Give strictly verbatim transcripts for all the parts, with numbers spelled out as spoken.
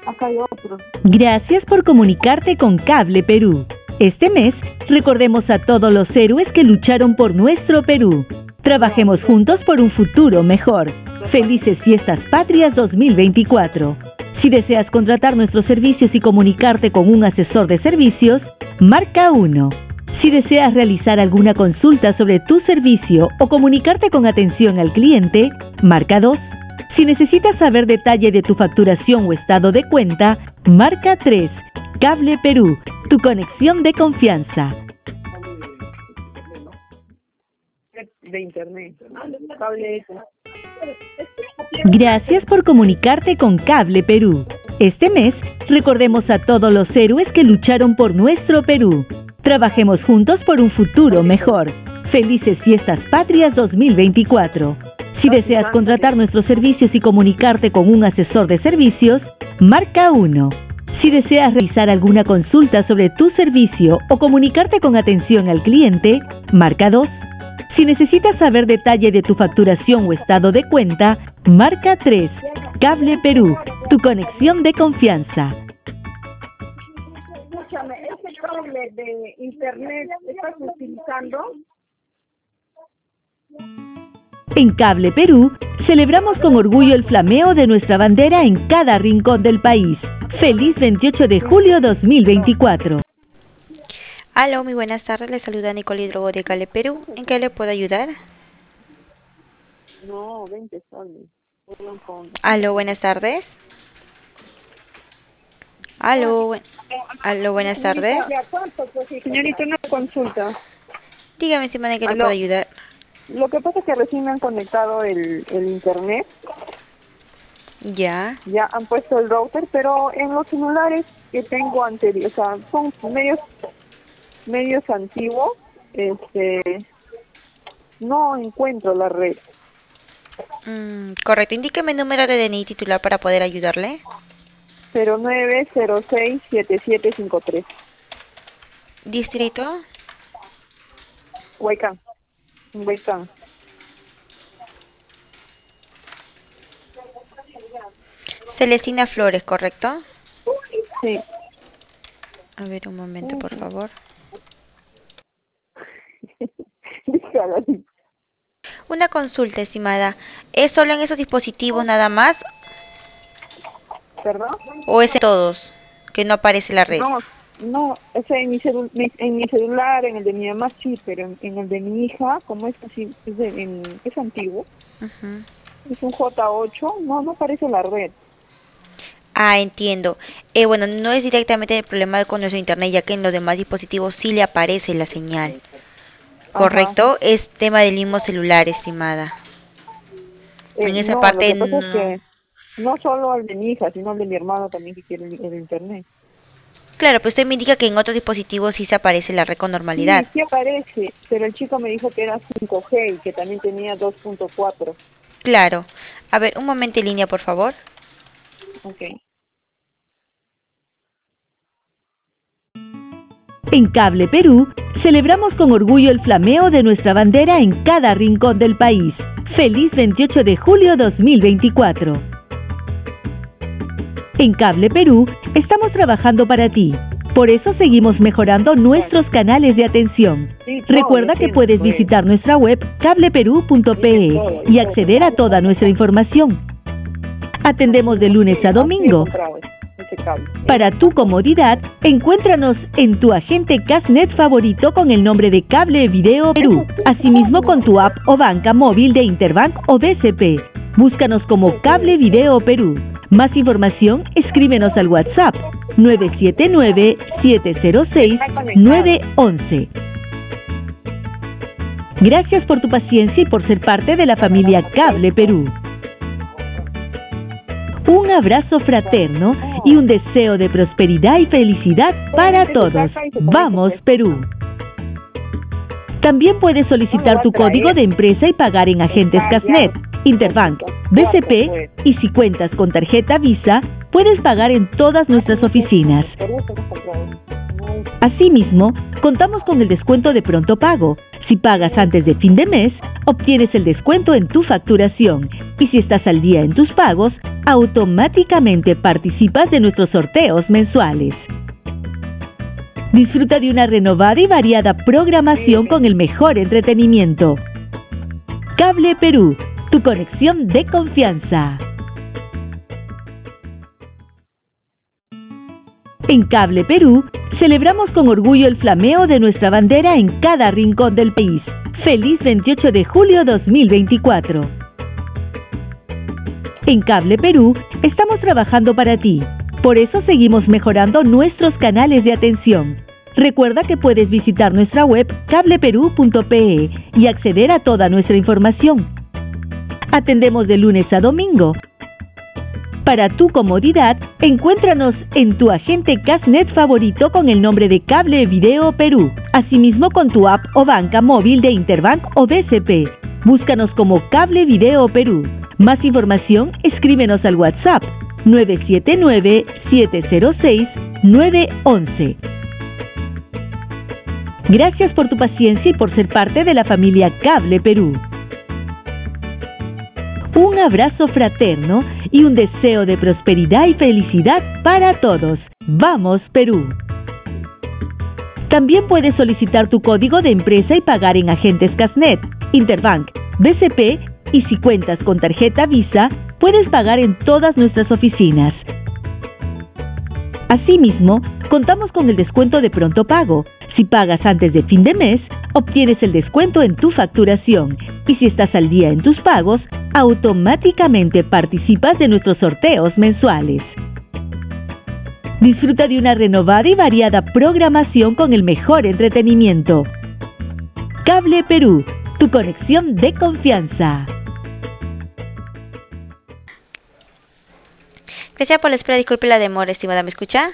Acá hay otro. Gracias por comunicarte con Cable Perú. Este mes, recordemos a todos los héroes que lucharon por nuestro Perú. Trabajemos juntos por un futuro mejor. Felices Fiestas Patrias dos mil veinticuatro. Si deseas contratar nuestros servicios y comunicarte con un asesor de servicios, marca uno. Si deseas realizar alguna consulta sobre tu servicio o comunicarte con atención al cliente, marca dos. Si necesitas saber detalle de tu facturación o estado de cuenta, marca tres. Cable Perú, tu conexión de confianza. De internet. Cable ese. Gracias por comunicarte con Cable Perú. Este mes, recordemos a todos los héroes que lucharon por nuestro Perú. Trabajemos juntos por un futuro mejor. Felices Fiestas Patrias dos mil veinticuatro. Si deseas contratar nuestros servicios y comunicarte con un asesor de servicios, marca uno. Si deseas realizar alguna consulta sobre tu servicio o comunicarte con atención al cliente, marca dos. Si necesitas saber detalle de tu facturación o estado de cuenta, marca tres. Cable Perú, tu conexión de confianza. Escúchame, ese cable de internet estás utilizando. En Cable Perú, celebramos con orgullo el flameo de nuestra bandera en cada rincón del país. Feliz veintiocho de julio dos mil veinticuatro. Aló, muy buenas tardes, le saluda Nicole Hidrogo de Cable Perú. ¿En qué le puedo ayudar? No, veinte soles. Aló, buenas tardes. Aló, bu- aló, buenas tardes. Señorita, una consulta. Dígame, estimada, ¿en qué le Aló. puedo ayudar? Lo que pasa es que recién me han conectado el, el internet, Ya, ya han puesto el router, pero en los celulares que tengo anteriores, o sea, son medios, medios antiguos, este, no encuentro la red. mm, correcto. Indíqueme el número de D N I titular para poder ayudarle. cero nueve cero seis siete siete cinco tres. Distrito. Huaycán. Huaycán. Celestina Flores, ¿correcto? Sí. A ver, un momento, por favor. Dígala. Una consulta, estimada. ¿Es solo en esos dispositivos nada más ¿Perdón? o es en todos que no aparece la red? No, no, o sea, en mi, celu- mi- en mi celular, en el de mi mamá sí, pero en, en el de mi hija, como es así, es, de- en- es antiguo, Ujú. es un J ocho, no, no aparece la red. Ah, entiendo. Eh, bueno, no es directamente el problema con nuestro internet, ya que en los demás dispositivos sí le aparece la señal. ¿Correcto? Es tema del mismo celular, estimada. Eh, En esa no, parte lo que pasa es no. que no solo el de mi hija, sino el de mi hermano también que quiere el, el internet. Claro, pues usted me indica que en otros dispositivos sí se aparece la red con normalidad. Sí, sí aparece, pero el chico me dijo que era cinco G y que también tenía dos punto cuatro. Claro. A ver, un momento en línea, por favor. Ok. En Cable Perú, celebramos con orgullo el flameo de nuestra bandera en cada rincón del país. Feliz veintiocho de julio dos mil veinticuatro. En Cable Perú, estamos trabajando para ti. Por eso seguimos mejorando nuestros canales de atención. Sí, todo, Recuerda que entiendo, puedes pues. visitar nuestra web cable perú punto pe e y acceder a toda nuestra información. Atendemos de lunes a Así he domingo. comprado ese cable. Para tu comodidad, encuéntranos en tu agente Casnet favorito con el nombre de Cable Video Perú. Asimismo con tu app o banca móvil de Interbank o B C P. Búscanos como Cable Video Perú. Más información, escríbenos al WhatsApp nueve siete nueve, siete cero seis, nueve uno uno. Gracias por tu paciencia y por ser parte de la familia Cable Perú. Un abrazo fraterno y un deseo de prosperidad y felicidad para todos. ¡Vamos, Perú! También puedes solicitar tu código de empresa y pagar en agentes Casnet, Interbank, B C P y si cuentas con tarjeta Visa, puedes pagar en todas nuestras oficinas. Asimismo, contamos con el descuento de pronto pago. Si pagas antes de fin de mes, obtienes el descuento en tu facturación. Y si estás al día en tus pagos, automáticamente participas de nuestros sorteos mensuales. Disfruta de una renovada y variada programación con el mejor entretenimiento. Cable Perú, tu conexión de confianza. En Cable Perú, celebramos con orgullo el flameo de nuestra bandera en cada rincón del país. ¡Feliz veintiocho de julio dos mil veinticuatro! En Cable Perú, estamos trabajando para ti. Por eso seguimos mejorando nuestros canales de atención. Recuerda que puedes visitar nuestra web cable perú punto pe y acceder a toda nuestra información. Atendemos de lunes a domingo. Para tu comodidad, encuéntranos en tu agente Casnet favorito con el nombre de Cable Video Perú. Asimismo con tu app o banca móvil de Interbank o B C P. Búscanos como Cable Video Perú. Más información, escríbenos al WhatsApp nueve siete nueve, siete cero seis, nueve uno uno. Gracias por tu paciencia y por ser parte de la familia Cable Perú. Un abrazo fraterno y un deseo de prosperidad y felicidad para todos. ¡Vamos, Perú! También puedes solicitar tu código de empresa y pagar en agentes Casnet, Interbank, B C P y si cuentas con tarjeta Visa, puedes pagar en todas nuestras oficinas. Asimismo, contamos con el descuento de pronto pago. Si pagas antes de fin de mes, obtienes el descuento en tu facturación. Y si estás al día en tus pagos, automáticamente participas de nuestros sorteos mensuales. Disfruta de una renovada y variada programación con el mejor entretenimiento. Cable Perú, tu conexión de confianza. Gracias por la espera, disculpe la demora, estimada, ¿me escucha?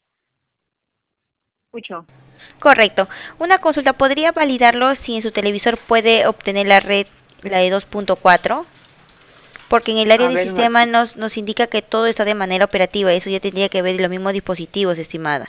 Escucho. Correcto. Una consulta, ¿podría validarlo si en su televisor puede obtener la red, la de dos punto cuatro? Porque en el área A de ver, sistema no- nos, nos indica que todo está de manera operativa. Eso ya tendría que ver los mismos dispositivos, estimada.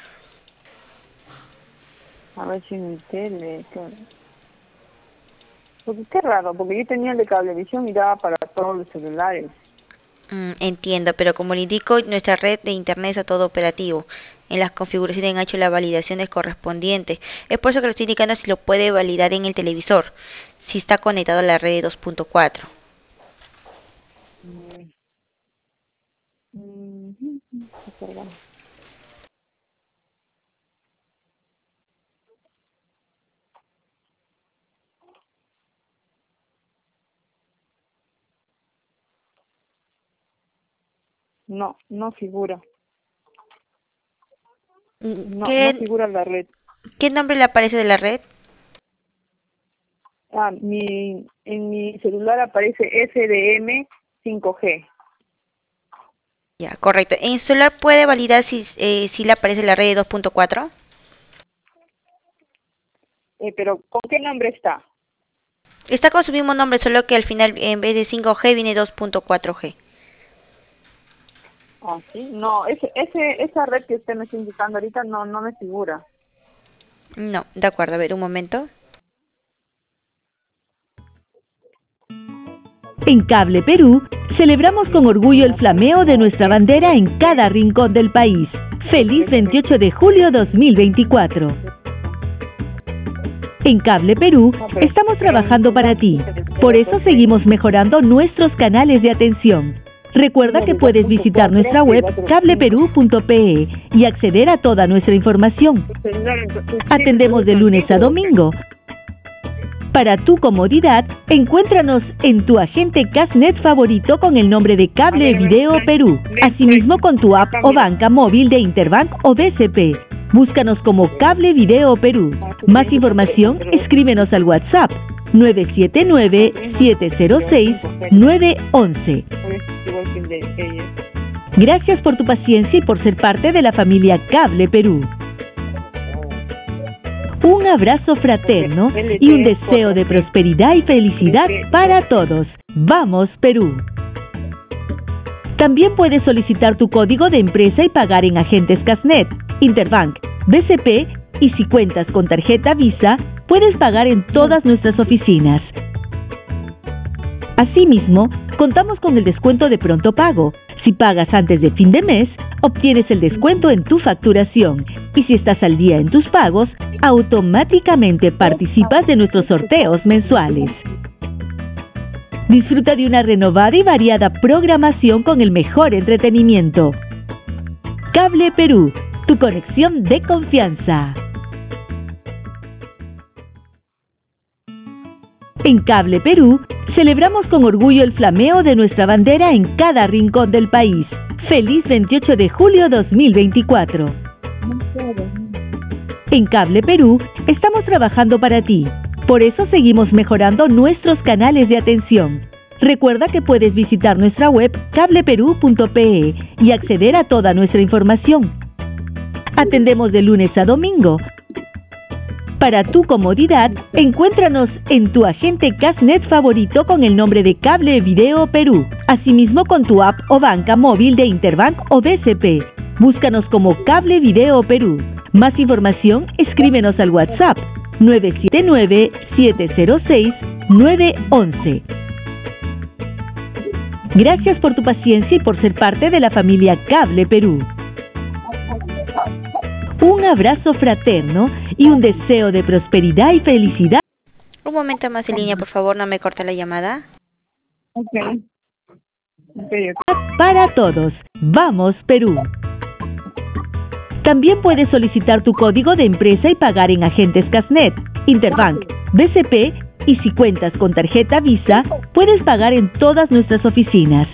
A ver si mi tele... qué- Porque qué raro, porque yo tenía el de Cablevisión y daba para todos los celulares. Mm, entiendo, pero como le indico, nuestra red de internet está todo operativo. En las configuraciones han hecho las validaciones correspondientes. Es por eso que le estoy indicando si lo puede validar en el televisor, si está conectado a la red de dos punto cuatro. Mm. Mm, perdón. No, no figura. Mm, No, no ¿Qué, figura la red. ¿Qué nombre le aparece de la red? Ah, mi, en mi celular aparece S D M cinco G. Ya, correcto. ¿En su celular puede validar si, eh, si le aparece la red de dos punto cuatro? Eh, pero, ¿con qué nombre está? Está con su mismo nombre, solo que al final en vez de cinco G viene dos punto cuatro G. Ah, sí. No, ese, ese, esa red que usted me está indicando ahorita no, no me figura. No, de acuerdo, a ver, un momento. En Cable Perú, celebramos con orgullo el flameo de nuestra bandera en cada rincón del país. ¡Feliz veintiocho de julio dos mil veinticuatro! En Cable Perú, estamos trabajando para ti. Por eso seguimos mejorando nuestros canales de atención. Recuerda que puedes visitar nuestra web cable perú punto pe y acceder a toda nuestra información. Atendemos de lunes a domingo. Para tu comodidad, encuéntranos en tu agente Casnet favorito con el nombre de Cable Video Perú. Asimismo con tu app o banca móvil de Interbank o B C P. Búscanos como Cable Video Perú. Más información, escríbenos al WhatsApp nueve siete nueve, siete cero seis, nueve uno uno. Igual que el de ella. Gracias por tu paciencia y por ser parte de la familia Cable Perú. Un abrazo fraterno y un deseo de prosperidad y felicidad para todos. ¡Vamos, Perú! También puedes solicitar tu código de empresa y pagar en agentes Casnet, Interbank, B C P y si cuentas con tarjeta Visa, puedes pagar en todas nuestras oficinas. Asimismo, contamos con el descuento de pronto pago. Si pagas antes de fin de mes, obtienes el descuento en tu facturación. Y si estás al día en tus pagos, automáticamente participas de nuestros sorteos mensuales. Disfruta de una renovada y variada programación con el mejor entretenimiento. Cable Perú, tu conexión de confianza. En Cable Perú, celebramos con orgullo el flameo de nuestra bandera en cada rincón del país. ¡Feliz veintiocho de julio dos mil veinticuatro! En Cable Perú, estamos trabajando para ti. Por eso seguimos mejorando nuestros canales de atención. Recuerda que puedes visitar nuestra web cable perú punto pe y acceder a toda nuestra información. Atendemos de lunes a domingo. Para tu comodidad, encuéntranos en tu agente Casnet favorito con el nombre de Cable Video Perú. Asimismo con tu app o banca móvil de Interbank o B C P. Búscanos como Cable Video Perú. Más información, escríbenos al WhatsApp nueve siete nueve, siete cero seis, nueve uno uno. Gracias por tu paciencia y por ser parte de la familia Cable Perú. Un abrazo fraterno y un deseo de prosperidad y felicidad. Un momento más en línea, por favor, no me corte la llamada. Okay. Okay, okay. Para todos. ¡Vamos, Perú! También puedes solicitar tu código de empresa y pagar en agentes Casnet, Interbank, B C P y si cuentas con tarjeta Visa, puedes pagar en todas nuestras oficinas.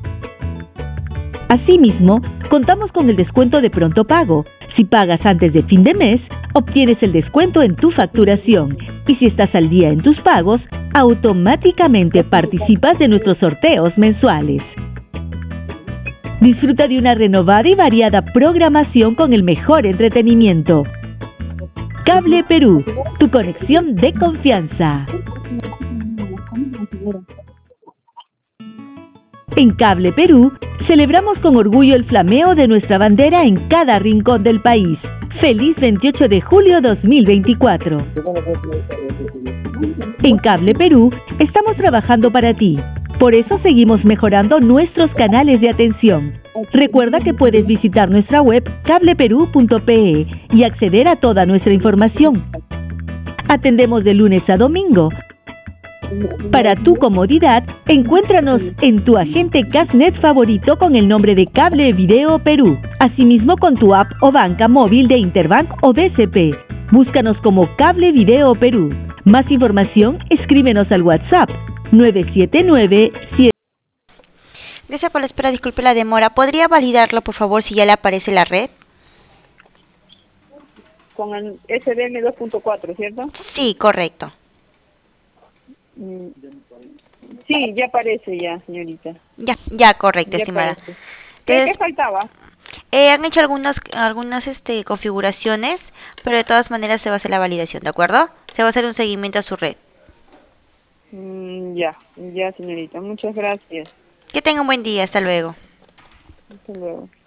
Asimismo, contamos con el descuento de pronto pago. Si pagas antes de fin de mes, obtienes el descuento en tu facturación. Y si estás al día en tus pagos, automáticamente participas de nuestros sorteos mensuales. Disfruta de una renovada y variada programación con el mejor entretenimiento. Cable Perú, tu conexión de confianza. En Cable Perú, celebramos con orgullo el flameo de nuestra bandera en cada rincón del país. ¡Feliz veintiocho de julio dos mil veinticuatro! En Cable Perú, estamos trabajando para ti. Por eso seguimos mejorando nuestros canales de atención. Recuerda que puedes visitar nuestra web cable perú punto pe y acceder a toda nuestra información. Atendemos de lunes a domingo. Para tu comodidad, encuéntranos en tu agente Casnet favorito con el nombre de Cable Video Perú. Asimismo con tu app o banca móvil de Interbank o B C P. Búscanos como Cable Video Perú. Más información, escríbenos al WhatsApp nueve siete nueve, siete. Gracias por la espera, disculpe la demora. ¿Podría validarlo, por favor, si ya le aparece la red? Con el S D M dos punto cuatro, ¿cierto? Sí, correcto. Mm, Sí, ya aparece ya, señorita. Ya, ya, correcto, Ya estimada. aparece. ¿Qué, Entonces, qué faltaba? eh, han hecho algunas, algunas este, configuraciones, pero de todas maneras se va a hacer la validación, ¿de acuerdo? Se va a hacer un seguimiento a su red. Mm, ya, ya, señorita. Muchas gracias. Que tenga un buen día, hasta luego. Hasta luego.